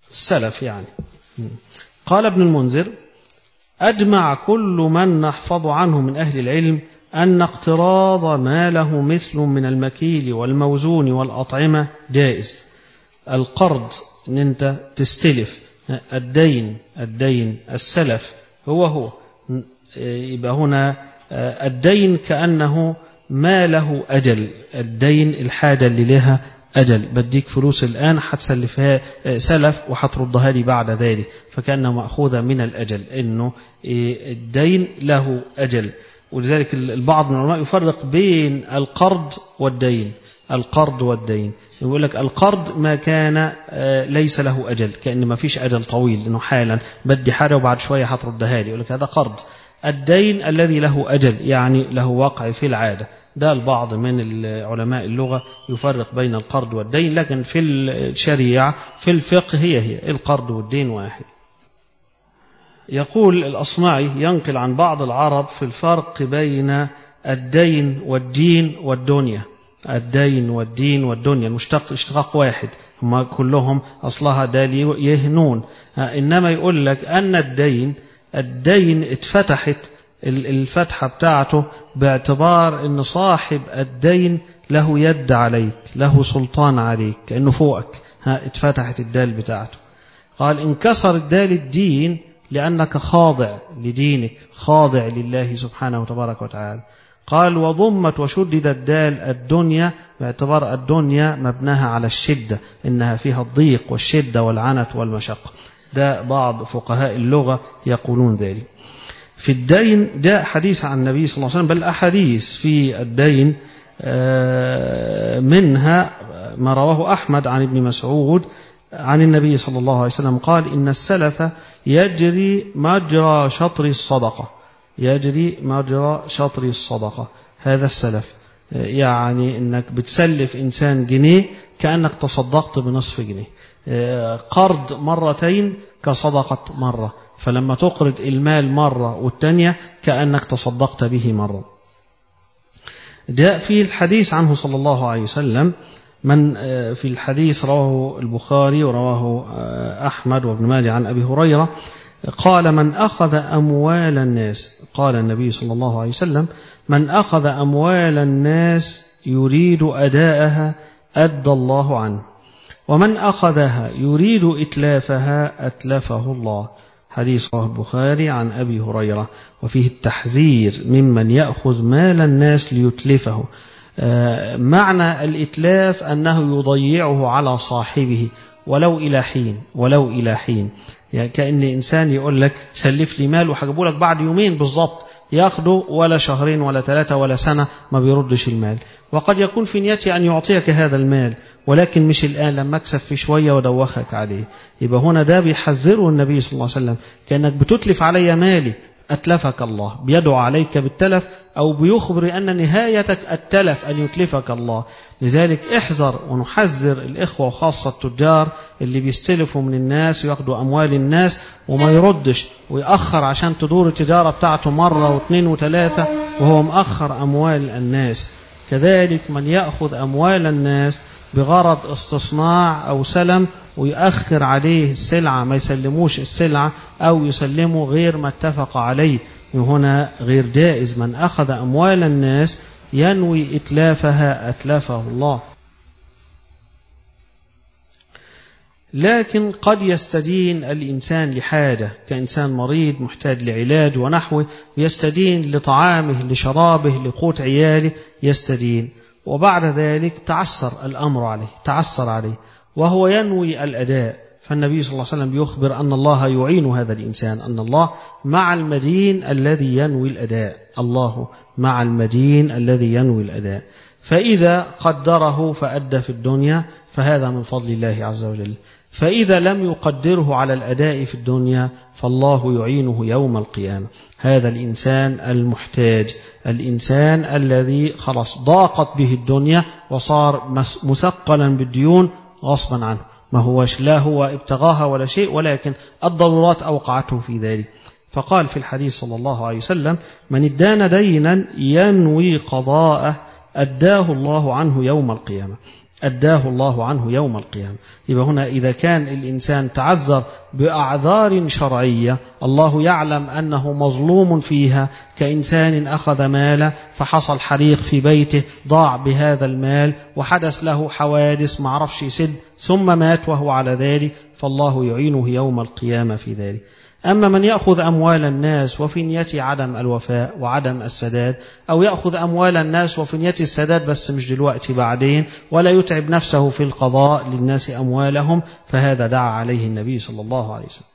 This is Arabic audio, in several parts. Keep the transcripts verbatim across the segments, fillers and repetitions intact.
السلف يعني. قال ابن المنذر: أجمع كل من نحفظ عنه من أهل العلم أن اقتراض ما له مثل من المكيل والموزون والأطعمة جائز. القرض إن أنت تستلف، الدين الدين السلف هو هو يبقى هنا الدين كأنه ما له أجل، الدين الحاجة اللي لها أجل، بديك فلوس الآن هتسلفها سلف وهتردها لي بعد ذلك، فكأنه مأخوذة من الأجل، إنه الدين له أجل. ولذلك البعض من العلماء يفرق بين القرض والدين. القرض والدين يقول لك القرض ما كان ليس له أجل، كأن ما فيش أجل طويل، إنه حالا بدي حاجة وبعد شوية هتردها لي، يقول لك هذا قرض. الدين الذي له أجل يعني له وقع في العادة. ده البعض من علماء اللغة يفرق بين القرض والدين، لكن في الشريعة في الفقه هي هي القرض والدين واحد. يقول الأصمعي ينقل عن بعض العرب في الفرق بين الدين والدين والدنيا. الدين والدين والدنيا مشتق اشتقاق واحد، هم كلهم أصلها دالي يهنون، إنما يقول لك أن الدين الدين اتفتحت الفتحة بتاعته باعتبار أن صاحب الدين له يد عليك، له سلطان عليك، كأنه فوقك، ها اتفتحت الدال بتاعته. قال انكسر الدال الدين لأنك خاضع لدينك، خاضع لله سبحانه وتبارك وتعالى. قال وضمت وشدد الدال الدنيا باعتبار الدنيا مبناها على الشدة، إنها فيها الضيق والشدة والعنت والمشقة. ده بعض فقهاء اللغة يقولون ذلك. في الدين جاء حديث عن النبي صلى الله عليه وسلم، بل أحاديث في الدين، منها ما رواه أحمد عن ابن مسعود عن النبي صلى الله عليه وسلم قال إن السلف يجري مجرى شطر الصدقة، يجري مجرى شطر الصدقة. هذا السلف يعني إنك بتسلف إنسان جنيه كأنك تصدقت بنصف جنيه. قرض مرتين كصدقة مرة، فلما تقرض المال مرة والتانية كأنك تصدقت به مرة. جاء في الحديث عنه صلى الله عليه وسلم، من في الحديث رواه البخاري ورواه أحمد وابن ماجه عن أبي هريرة قال من أخذ أموال الناس، قال النبي صلى الله عليه وسلم من أخذ أموال الناس يريد أداءها أدى الله عنه، ومن أخذها يريد إتلافها أتلفه الله. حديث رواه البخاري عن أبي هريرة، وفيه التحذير ممن يأخذ مال الناس ليتلفه. معنى الإتلاف أنه يضيعه على صاحبه ولو إلى حين، ولو إلى حين، يعني كأن إنسان يقول لك سلف لي مال وحجبه لك بعد يومين بالضبط، ياخده ولا شهرين ولا ثلاثة ولا سنة ما بيردش المال. وقد يكون في نيته أن يعطيك هذا المال ولكن مش الآن، لما أكسب في شوية ودوخك عليه. يبقى هنا ده بيحذره النبي صلى الله عليه وسلم، كأنك بتتلف علي مالي أتلفك الله، بيدعو عليك بالتلف أو بيخبر أن نهايتك التلف أن يتلفك الله. لذلك احذر ونحذر الإخوة وخاصة التجار اللي بيستلفوا من الناس وياخدوا أموال الناس وما يردش ويأخر عشان تدور التجارة بتاعته مرة واثنين وثلاثة وهو مأخر أموال الناس. كذلك من يأخذ أموال الناس بغرض استصناع أو سلم ويأخر عليه السلعة، ما يسلموش السلعة أو يسلموا غير ما اتفق عليه، هنا غير جائز. من أخذ أموال الناس ينوي إتلافها أتلفه الله. لكن قد يستدين الإنسان لحاجة، كإنسان مريض محتاج لعلاج ونحوه، يستدين لطعامه لشرابه لقوت عياله، يستدين، وبعد ذلك تعسر الأمر عليه، تعسر عليه وهو ينوي الأداء، فالنبي صلى الله عليه وسلم يخبر أن الله يعين هذا الإنسان، أن الله مع المدين الذي ينوي الأداء، الله مع المدين الذي ينوي الأداء. فإذا قدره فأدى في الدنيا فهذا من فضل الله عز وجل، فإذا لم يقدره على الأداء في الدنيا فالله يعينه يوم القيامة. هذا الإنسان المحتاج، الإنسان الذي خلاص ضاقت به الدنيا وصار مثقلا بالديون غصبا عنه، ما هوش لا هو ابتغاها ولا شيء، ولكن الضرورات أوقعته في ذلك. فقال في الحديث صلى الله عليه وسلم من ادان دينا ينوي قضاءه أداه الله عنه يوم القيامة. أداه الله عنه يوم القيامة. يبقى هنا إذا كان الإنسان تعذر بأعذار شرعية الله يعلم أنه مظلوم فيها، كإنسان أخذ ماله فحصل حريق في بيته ضاع بهذا المال وحدث له حوادث ما عرفش يسد ثم مات وهو على ذلك، فالله يعينه يوم القيامة في ذلك. أما من يأخذ أموال الناس وفي نيته عدم الوفاء وعدم السداد، أو يأخذ أموال الناس وفي نيته السداد بس مش دلوقتي بعدين، ولا يتعب نفسه في القضاء للناس أموالهم، فهذا دعا عليه النبي صلى الله عليه وسلم.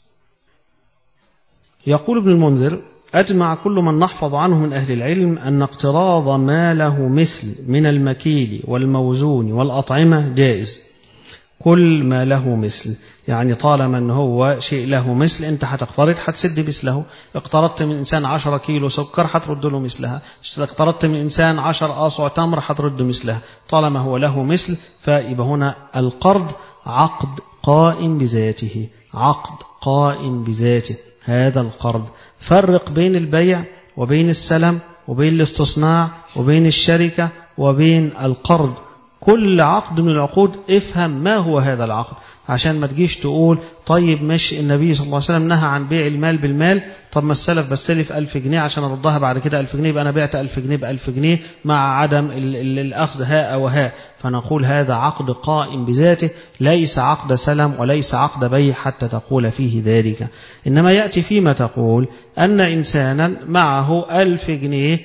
يقول ابن المنذر: أجمع كل من نحفظ عنه من أهل العلم أن اقتراض ما له مثل من المكيل والموزون والأطعمة جائز. كل ما له مثل، يعني طالما أنه هو شيء له مثل أنت هتقترض هتسد مثله. اقترضت من إنسان عشرة كيلو سكر هترد له مثلها، اقترضت من إنسان عشر آصع تمر هترد مثلها، طالما هو له مثل. فيبقى هنا القرض عقد قائم بذاته، عقد قائم بذاته هذا القرض. فرق بين البيع وبين السلم وبين الاستصناع وبين الشركة وبين القرض. كل عقد من العقود افهم ما هو هذا العقد، عشان ما تجيش تقول طيب مش النبي صلى الله عليه وسلم نهى عن بيع المال بالمال، طب ما السلف بستلف ألف جنيه عشان أردها بعد كده ألف جنيه، يبقى أنا بعت ألف جنيه بألف جنيه مع عدم الأخذ هاء وهاء. فنقول هذا عقد قائم بذاته، ليس عقد سلم وليس عقد بيع حتى تقول فيه ذلك. إنما يأتي فيما تقول أن إنسانا معه ألف جنيه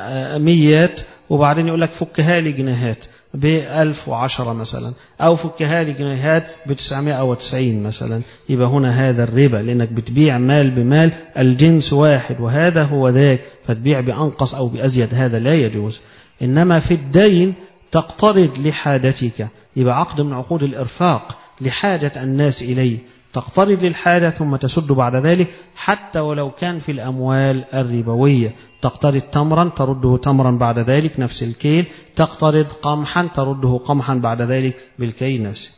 ميات وبعدين يقول لك فكها لي جنيهات بألف وعشرة مثلا، أو فكها لي جنيهات بتسعمائة وتسعين مثلا، يبقى هنا هذا الربا، لأنك بتبيع مال بمال، الجنس واحد وهذا هو ذاك، فتبيع بأنقص أو بأزيد، هذا لا يجوز. إنما في الدين تقترض لحاجتك، يبقى عقد من عقود الإرفاق لحاجة الناس إليه، تقترض للحاجة ثم تسد بعد ذلك، حتى ولو كان في الأموال الربوية. تقترض تمرا ترده تمرا بعد ذلك نفس الكيل، تقترض قمحا ترده قمحا بعد ذلك بالكيل نفسه.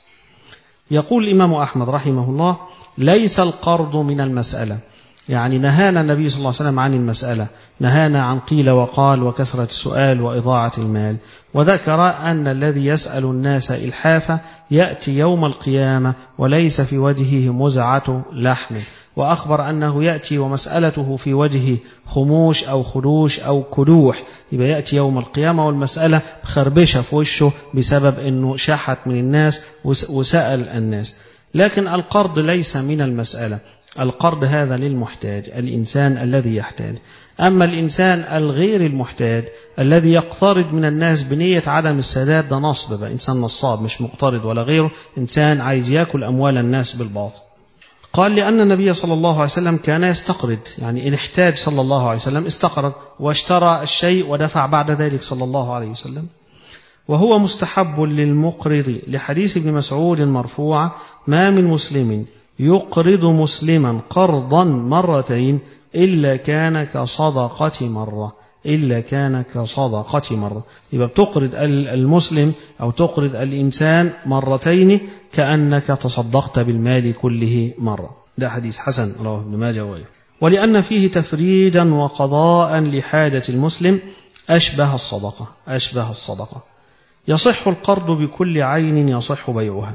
يقول الإمام أحمد رحمه الله: ليس القرض من المسألة، يعني نهانا النبي صلى الله عليه وسلم عن المسألة، نهانا عن قيل وقال وكثرة السؤال وإضاعة المال. وذكر أن الذي يسأل الناس إلحافا يأتي يوم القيامة وليس في وجهه مزعة لحم، وأخبر أنه يأتي ومسألته في وجهه خموش أو خدوش أو كدوح، يبقى يأتي يوم القيامة والمسألة خربشة في وشه بسبب أنه شحت من الناس وسأل الناس. لكن القرض ليس من المسألة، القرض هذا للمحتاج، الإنسان الذي يحتاج. أما الإنسان الغير المحتاج الذي يقترض من الناس بنية عدم السداد، ده نصب بقى، إنسان نصاب مش مقترض ولا غيره، إنسان عايز يأكل أموال الناس بالباطل. قال: لأن النبي صلى الله عليه وسلم كان يستقرض، يعني إن احتاج صلى الله عليه وسلم استقرض واشترى الشيء ودفع بعد ذلك صلى الله عليه وسلم. وهو مستحب للمقرض، لحديث ابن مسعود مرفوع: ما من مسلم يقرض مسلما قرضا مرتين إلا كان كصدقة مرة، إلا كان كصدقة مرة. يبقى بتقرض المسلم أو تقرض الإنسان مرتين كأنك تصدقت بالمال كله مرة. ده حديث حسن رواه ابن ماجه وغيره. ولأن فيه تفريجا وقضاء لحاجة المسلم أشبه الصدقة، أشبه الصدقة. يصح القرض بكل عين يصح بيعها،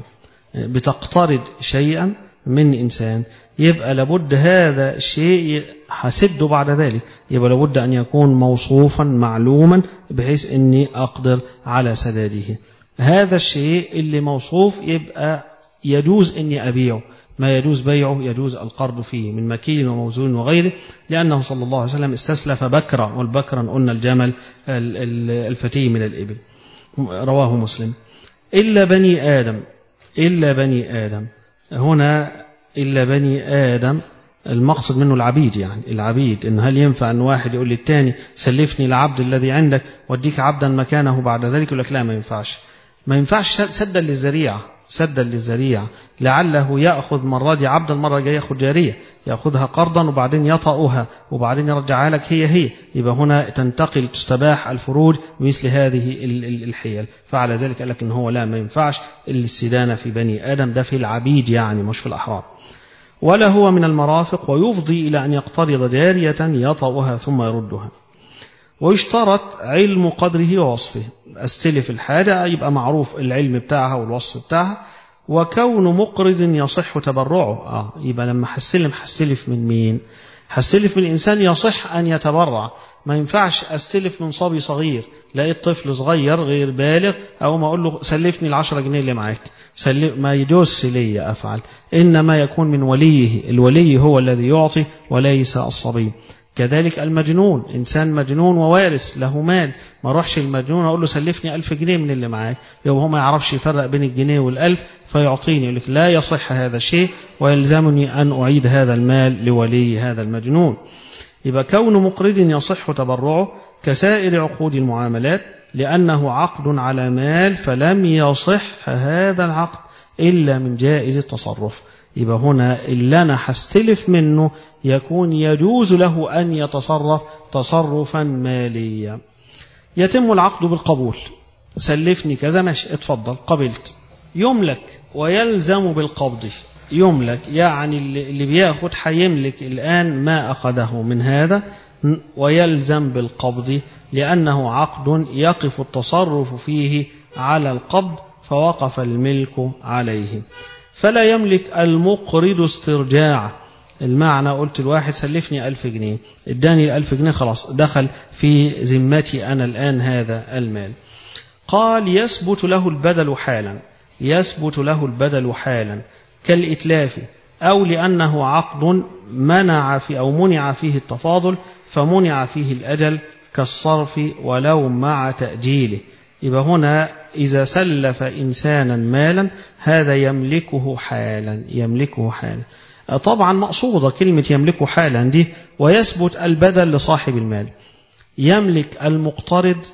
بتقترض شيئا من إنسان، يبقى لابد هذا الشيء حسده بعد ذلك، يبقى لابد أن يكون موصوفا معلوما بحيث أني أقدر على سداده. هذا الشيء اللي موصوف يبقى يجوز أني أبيعه، ما يجوز بيعه يجوز القرض فيه من مكيل وموزون وغيره، لأنه صلى الله عليه وسلم استسلف بكرة، والبكرة قلنا الجمل الفتي من الإبل، رواه مسلم. إلا بني آدم، إلا بني آدم، هنا إلا بني آدم المقصد منه العبيد، يعني العبيد. إن هل ينفع أن واحد يقول للتاني سلفني العبد الذي عندك واديك عبدا مكانه بعد ذلك؟ يقول لك لا، ما ينفعش، ما ينفعش، سدا للذريعة، سدا للذريعة، لعله يأخذ مرة دي عبدا مرة جاي يأخذ جارية، يأخذها قرضا وبعدين يطأها وبعدين يرجعها لك هي هي، يبقى هنا تنتقل تستباح الفروج مثل هذه الحيل. فعلى ذلك قال لك إن هو لا، ما ينفعش الاستدانة في بني آدم، ده في العبيد يعني مش في الأحرار. ولا هو من المرافق، ويفضي إلى أن يقترض جارية يطأها ثم يردها. ويشترط علم قدره ووصفه. استلف الحاجة يبقى معروف العلم بتاعها والوصف بتاعها. وكون مقرض يصح تبرعه، آه يبقى لما حسلم حسلف من مين؟ حسلف من إنسان يصح أن يتبرع. ما ينفعش أستلف من صبي صغير، لقيت طفل صغير غير بالغ أو ما أقول له سلفني العشرة جنيه اللي معاك، سلف ما يجوز لي أفعل. إنما يكون من وليه، الولي هو الذي يعطي وليس الصبي. كذلك المجنون، إنسان مجنون ووارث له مال، ما روحش المجنون أقول له سلفني ألف جنيه من اللي معاك، يبقى هو ما يعرفش يفرق بين الجنيه والألف فيعطيني، يقول لك لا يصح هذا الشيء ويلزمني أن أعيد هذا المال لولي هذا المجنون. يبقى كون مقرض يصح تبرعه كسائر عقود المعاملات، لأنه عقد على مال فلم يصح هذا العقد إلا من جائز التصرف. يبقى هنا اللي أنا هستلف منه يكون يجوز له أن يتصرف تصرفا ماليا. يتم العقد بالقبول، سلفني كذا ماشي اتفضل قبلت. يملك ويلزم بالقبض، يملك يعني اللي بياخد هيملك الآن ما أخذه من هذا، ويلزم بالقبض لأنه عقد يقف التصرف فيه على القبض فوقف الملك عليه. فلا يملك المقرض استرجاع، المعنى قلت الواحد سلفني ألف جنيه اداني الألف جنيه خلاص دخل في ذمتي أنا الآن هذا المال. قال يثبت له البدل حالا، يثبت له البدل حالا كالإتلاف، أو لأنه عقد منع في أو منع فيه التفاضل فمنع فيه الأجل كالصرف ولو مع تأجيله. يبقى هنا إذا سلف إنسانا مالا هذا يملكه حالا، يملكه حالا. طبعا مقصودة كلمة يملكه حالا دي. ويثبت البدل لصاحب المال، يملك المقترض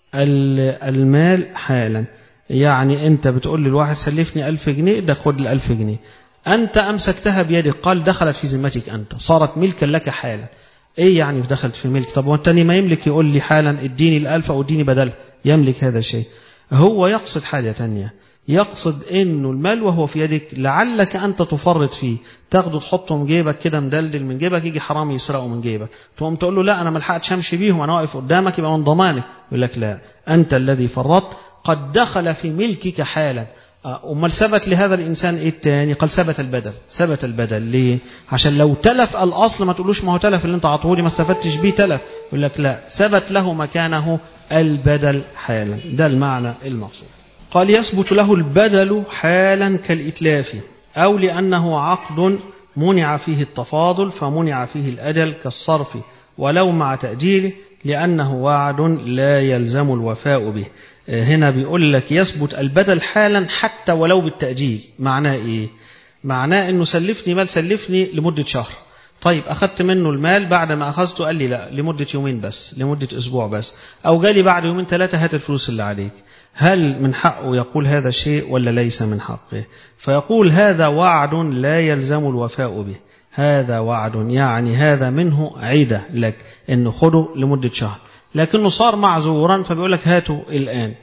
المال حالا، يعني أنت بتقول للواحد سلفني ألف جنيه ده خد الألف جنيه، أنت أمسكتها بيدك قال دخلت في ذمتك أنت صارت ملكا لك حالا. إيه يعني دخلت في ملك؟ طب والتاني ما يملك يقول لي حالا اديني الألف أو اديني بدل، يملك هذا الشيء. هو يقصد حاجة تانية، يقصد إنه المال وهو في يدك لعلك أنت تفرط فيه، تاخده تحطه من جيبك كده مدلدل من جيبك يجي حرام يسرقه من جيبك، تقوم تقول له لا أنا ما لحقتش أمشي بيهم أنا واقف قدامك يبقى من ضمانك، يقول لك لا أنت الذي فرطت قد دخل في ملكك حالا. أمال ثبت لهذا الإنسان إيه التاني؟ قال ثبت البدل. ثبت البدل ليه؟ عشان لو تلف الأصل ما تقولوش ما هو تلف اللي أنت عطولي ما استفدتش بيه تلف، يقول لك لا ثبت له مكانه البدل حالا. ده المعنى المقصود. قال يثبت له البدل حالا كالإتلاف، أو لأنه عقد منع فيه التفاضل فمنع فيه الأجل كالصرف ولو مع تأجيله لأنه وعد لا يلزم الوفاء به. هنا بيقول لك يثبت البدل حالا حتى ولو بالتأجيل. معناه إيه؟ معناه أنه سلفني مال، سلفني لمدة شهر، طيب أخذت منه المال بعد ما أخذته قال لي لا لمدة يومين بس، لمدة أسبوع بس، أو جالي بعد يومين ثلاثة هات الفلوس اللي عليك. هل من حقه يقول هذا الشيء ولا ليس من حقه؟ فيقول هذا وعد لا يلزم الوفاء به، هذا وعد يعني هذا منه عيدة لك أنه خده لمدة شهر، لكنه صار معذورا فبيقول لك هاته الآن.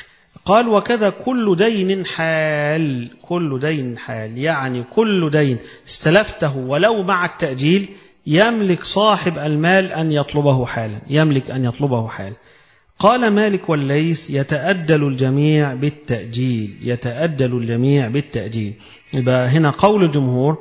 قال وكذا كل دين حال، كل دين حال يعني كل دين استلفته ولو مع التأجيل يملك صاحب المال أن يطلبه حالا، يملك أن يطلبه حالا. قال مالك والليث يتأدل الجميع بالتأجيل، يتأدل الجميع بالتأجيل. يبقى هنا قول الجمهور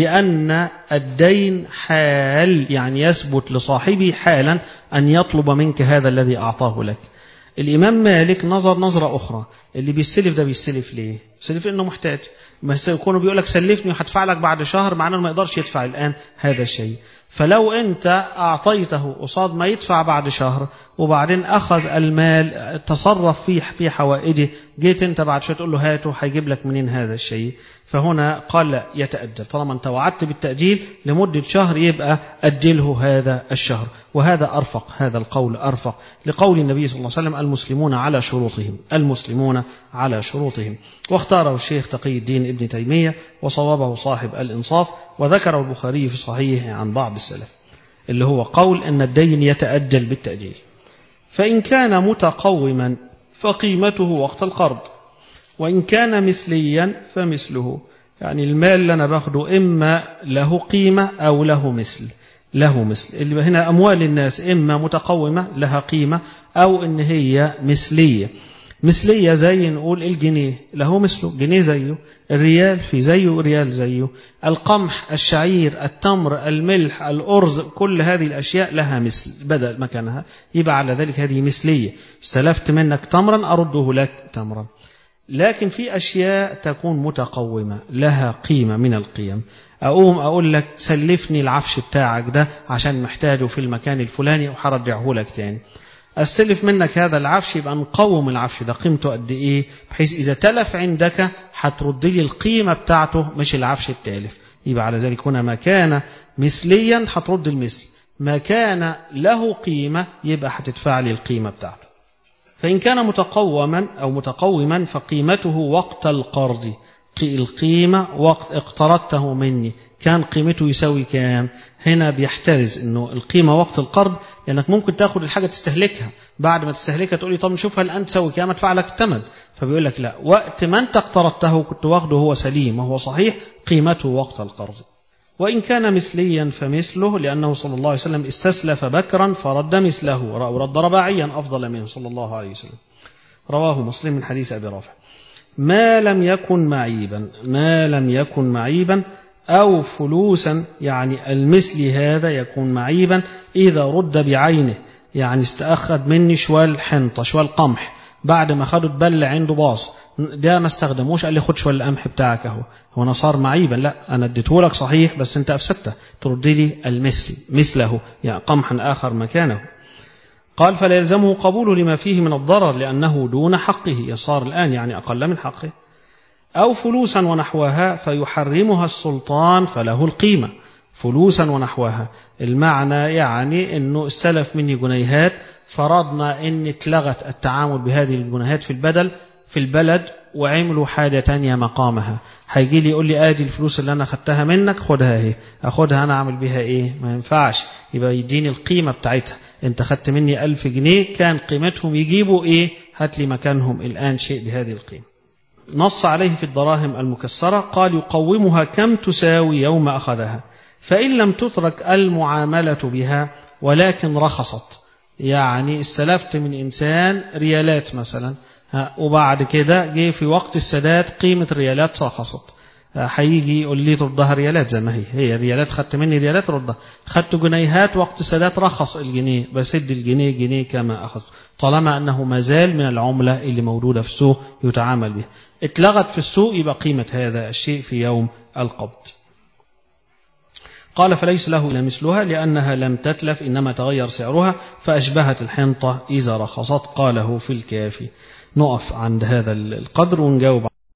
بأن الدين حال يعني يثبت لصاحبه حالا أن يطلب منك هذا الذي أعطاه لك. الإمام مالك نظر نظرة أخرى، اللي بيستلف ده بيستلف ليه؟ بيستلف إنه محتاج، ما يكونوا بيقول لك سلفني وهدفع لك بعد شهر معناه ما يقدرش يدفع الآن هذا الشيء. فلو أنت أعطيته قصاد ما يدفع بعد شهر وبعدين أخذ المال تصرف فيه في حوائجه، جيت أنت بعد شوية تقول له هاته هيجيب لك منين هذا الشيء؟ فهنا قال لا يتأجل، طالما أنت وعدت بالتأجيل لمدة شهر يبقى أجله هذا الشهر. وهذا أرفق، هذا القول أرفق لقول النبي صلى الله عليه وسلم المسلمون على شروطهم، المسلمون على شروطهم. واختاره الشيخ تقي الدين ابن تيمية وصوابه صاحب الإنصاف، وذكره البخاري في صحيحه عن بعض السلف اللي هو قول أن الدين يتأجل بالتأجيل. فإن كان متقوما فقيمته وقت القرض، وإن كان مثليا فمثله، يعني المال اللي أنا باخده إما له قيمة أو له مثل. له مثل. اللي هنا أموال الناس إما متقومة لها قيمة أو إن هي مثلية. مثلية زي نقول الجنيه له مثله جنيه زيه، الريال في زيه ريال زيه، القمح الشعير التمر الملح الأرز كل هذه الأشياء لها مثل بدل مكانها، يبقى على ذلك هذه مثلية. استلفت منك تمرا أرده لك تمرا. لكن في أشياء تكون متقومة لها قيمة من القيم، أقوم أقول لك سلفني العفش بتاعك ده عشان محتاجه في المكان الفلاني وهرجعه لك تاني. أستلف منك هذا العفش، يبقى نقوم العفش ده قيمته قد إيه، بحيث إذا تلف عندك هترد لي القيمة بتاعته مش العفش التالف. يبقى على ذلك هنا ما كان مثليا هترد المثل، ما كان له قيمة يبقى هتدفع لي القيمة بتاعته. فإن كان متقوما أو متقوما فقيمته وقت القرض، القيمة وقت اقترضته مني كان قيمته يساوي كام. هنا بيحترز انه القيمة وقت القرض، لانك ممكن تاخد الحاجة تستهلكها، بعد ما تستهلكها تقولي طب نشوفها الآن تساوي كام ادفع لك الثمن. فبيقول لك لا، وقت ما انت اقترضته كنت واخده هو سليم وهو صحيح، قيمته وقت القرض. وإن كان مثليا فمثله، لأنه صلى الله عليه وسلم استسلف بكرا فرد مثله ورد رباعيا أفضل منه صلى الله عليه وسلم. رواه مسلم من حديث أبي رافع. ما لم يكن معيبا، ما لم يكن معيبا أو فلوسا، يعني المثل هذا يكون معيبا إذا رد بعينه، يعني استأخذ مني شوال حنطة شوال قمح، بعد ما خدوا تبلع عنده باص ده ما استخدموش، قال لي خد شوال القمح بتاعك اهو، هو انا صار معيبا؟ لا، انا اديته لك صحيح بس انت افسدته، ترد لي المثل مثله، يعني قمحا آخر مكانه. قال فلا يلزمه قبوله لما فيه من الضرر لأنه دون حقه، يصار الآن يعني أقل من حقه. أو فلوسا ونحوها فيحرمها السلطان فله القيمة. فلوسا ونحوها المعنى يعني أنه استلف مني جنيهات، فرضنا أن اتلغت التعامل بهذه الجنيهات في البدل في البلد وعملوا حاجة تانية مقامها، هيجي لي يقول لي آدي الفلوس اللي أنا خدتها منك خدها اهي، أخدها أنا أعمل بها إيه؟ ما ينفعش، يبقى يديني القيمة بتاعتها. أنت خدت مني ألف جنيه كان قيمتهم يجيبوا إيه؟ هات لي مكانهم الآن شيء بهذه القيمة. نص عليه في الدراهم المكسرة، قال يقومها كم تساوي يوم أخذها، فإن لم تترك المعاملة بها ولكن رخصت، يعني استلفت من إنسان ريالات مثلا، وبعد كده جه في وقت السداد قيمة الريالات رخصت، هيجي يقول لي تردها ريالات زي ما هي، هي ريالات خدت مني ريالات ردها، خدت جنيهات وقت السداد رخص الجنيه، بسد الجنيه جنيه كما أخذ، طالما أنه مازال من العملة اللي موجودة في السوق يتعامل بها. اتلغت في السوق يبقى قيمة هذا الشيء في يوم القبض. قال فليس له إلا مثلها لأنها لم تتلف إنما تغير سعرها فأشبهت الحنطة إذا رخصت. قاله في الكافي. نقف عند هذا القدر ونجاوب